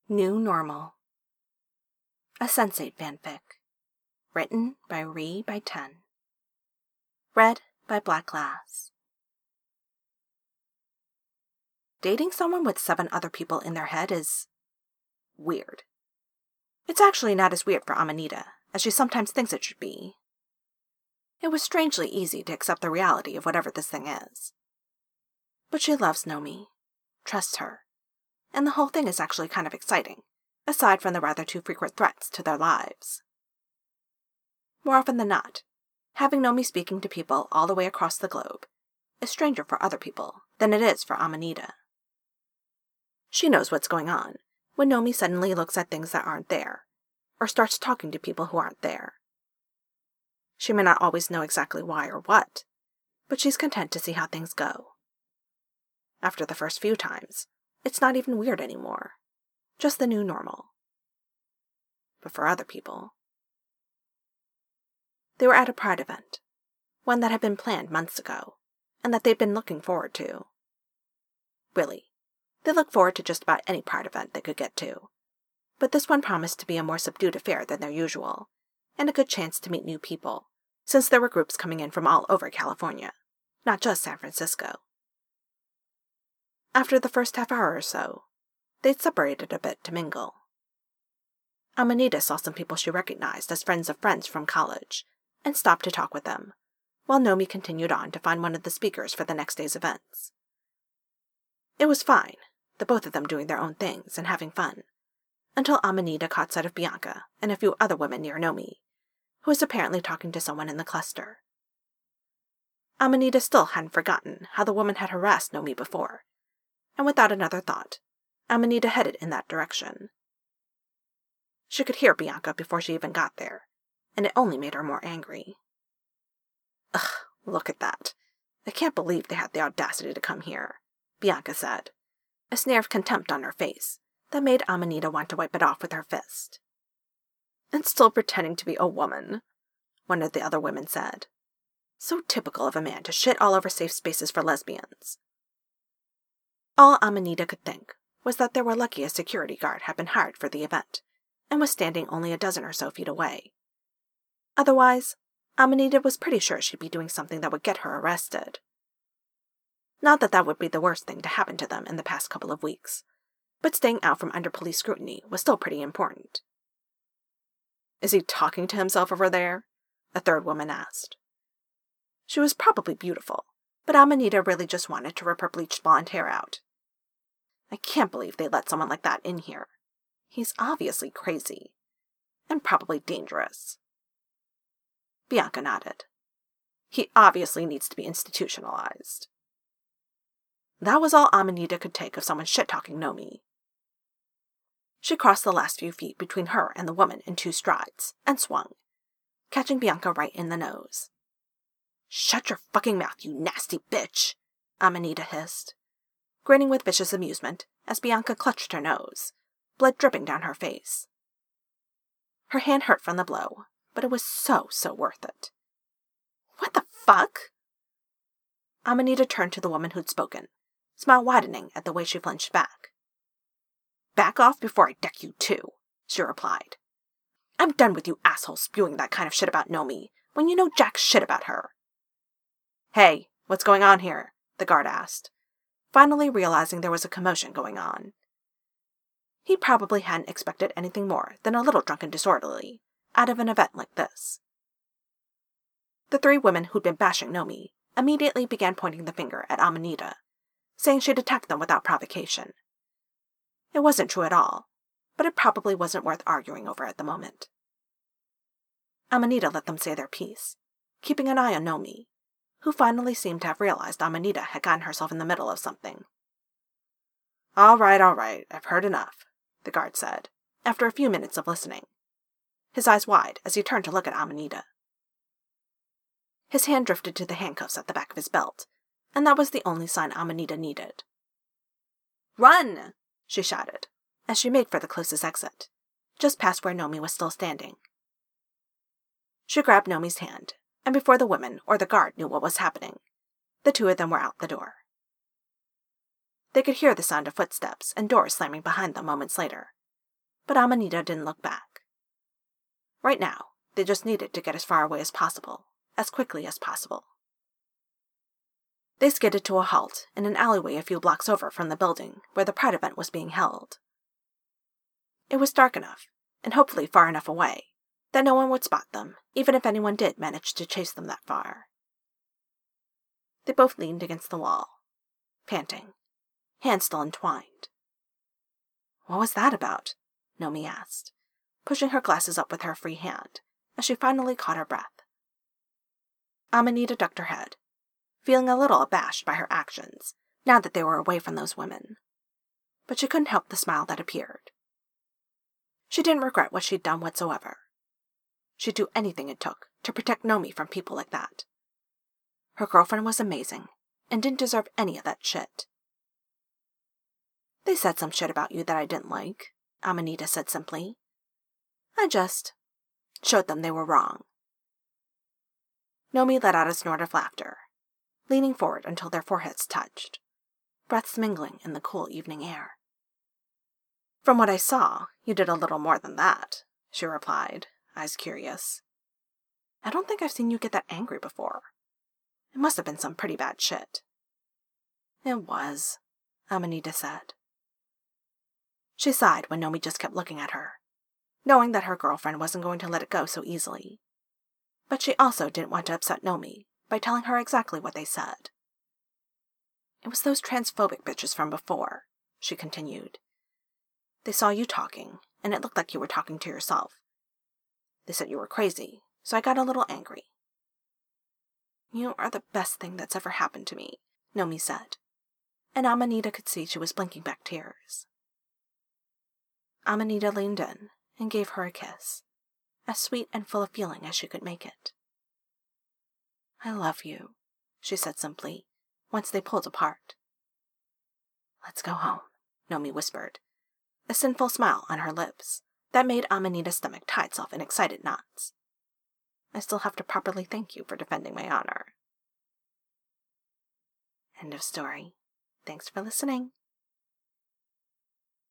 New Normal. A Sense8 fanfic. Written by Ree by 10. Read by Black Glass. Dating someone with 7 other people in their head is weird. It's actually not as weird for Amanita as she sometimes thinks it should be. It was strangely easy to accept the reality of whatever this thing is. But she loves Nomi, trusts her, and the whole thing is actually kind of exciting, aside from the rather too frequent threats to their lives. More often than not, having Nomi speaking to people all the way across the globe is stranger for other people than it is for Amanita. She knows what's going on when Nomi suddenly looks at things that aren't there, or starts talking to people who aren't there. She may not always know exactly why or what, but she's content to see how things go. After the first few times, it's not even weird anymore, just the new normal. But for other people... They were at a Pride event, one that had been planned months ago, and that they'd been looking forward to. Really, they look forward to just about any Pride event they could get to, but this one promised to be a more subdued affair than their usual, and a good chance to meet new people, since there were groups coming in from all over California, not just San Francisco. After the first half hour or so, they'd separated a bit to mingle. Amanita saw some people she recognized as friends of friends from college, and stopped to talk with them, while Nomi continued on to find one of the speakers for the next day's events. It was fine, the both of them doing their own things and having fun, until Amanita caught sight of Bianca and a few other women near Nomi, who was apparently talking to someone in the cluster. Amanita still hadn't forgotten how the woman had harassed Nomi before, and without another thought, Amanita headed in that direction. She could hear Bianca before she even got there, and it only made her more angry. Ugh, look at that. I can't believe they had the audacity to come here, Bianca said, a sneer of contempt on her face that made Amanita want to wipe it off with her fist. And still pretending to be a woman, one of the other women said. So typical of a man to shit all over safe spaces for lesbians. All Amanita could think was that they were lucky a security guard had been hired for the event, and was standing only a dozen or so feet away. Otherwise, Amanita was pretty sure she'd be doing something that would get her arrested. Not that that would be the worst thing to happen to them in the past couple of weeks, but staying out from under police scrutiny was still pretty important. "Is he talking to himself over there?" a third woman asked. She was probably beautiful, but Amanita really just wanted to rip her bleached blonde hair out. I can't believe they let someone like that in here. He's obviously crazy, and probably dangerous. Bianca nodded. He obviously needs to be institutionalized. That was all Amanita could take of someone shit-talking Nomi. She crossed the last few feet between her and the woman in 2 strides, and swung, catching Bianca right in the nose. "Shut your fucking mouth, you nasty bitch," Amanita hissed, grinning with vicious amusement as Bianca clutched her nose, blood dripping down her face. Her hand hurt from the blow, but it was so worth it. "What the fuck?" Amanita turned to the woman who'd spoken, smile widening at the way she flinched back. "Back off before I deck you too," she replied. "I'm done with you assholes spewing that kind of shit about Nomi, when you know jack shit about her." "Hey, what's going on here?" the guard asked, finally realizing there was a commotion going on. He probably hadn't expected anything more than a little drunken disorderly out of an event like this. The 3 women who'd been bashing Nomi immediately began pointing the finger at Amanita, saying she'd attacked them without provocation. It wasn't true at all, but it probably wasn't worth arguing over at the moment. Amanita let them say their piece, keeping an eye on Nomi, who finally seemed to have realized Amanita had gotten herself in the middle of something. All right, I've heard enough," the guard said, after a few minutes of listening, his eyes wide as he turned to look at Amanita. His hand drifted to the handcuffs at the back of his belt, and that was the only sign Amanita needed. "Run!" she shouted, as she made for the closest exit, just past where Nomi was still standing. She grabbed Nomi's hand, and before the woman or the guard knew what was happening, the 2 of them were out the door. They could hear the sound of footsteps and doors slamming behind them moments later, But Amanita didn't look back. Right now, they just needed to get as far away as possible, as quickly as possible. They skidded to a halt in an alleyway a few blocks over from the building where the Pride event was being held. It was dark enough, and hopefully far enough away, that no one would spot them, even if anyone did manage to chase them that far. They both leaned against the wall, panting, hands still entwined. "What was that about?" Nomi asked, pushing her glasses up with her free hand, as she finally caught her breath. Amanita ducked her head, feeling a little abashed by her actions, now that they were away from those women. But she couldn't help the smile that appeared. She didn't regret what she'd done whatsoever. She'd do anything it took to protect Nomi from people like that. Her girlfriend was amazing, and didn't deserve any of that shit. "They said some shit about you that I didn't like," Amanita said simply. "I just showed them they were wrong." Nomi let out a snort of laughter, leaning forward until their foreheads touched, breaths mingling in the cool evening air. "From what I saw, you did a little more than that," she replied, eyes curious. "I don't think I've seen you get that angry before. It must have been some pretty bad shit." "It was," Amanita said. She sighed when Nomi just kept looking at her, knowing that her girlfriend wasn't going to let it go so easily. But she also didn't want to upset Nomi by telling her exactly what they said. "It was those transphobic bitches from before," she continued. "They saw you talking, and it looked like you were talking to yourself. They said you were crazy, so I got a little angry." "You are the best thing that's ever happened to me," Nomi said, and Amanita could see she was blinking back tears. Amanita leaned in and gave her a kiss, as sweet and full of feeling as she could make it. "I love you," she said simply, once they pulled apart. "Let's go home," Nomi whispered, a sinful smile on her lips that made Amanita's stomach tie itself in excited knots. "I still have to properly thank you for defending my honor." End of story. Thanks for listening.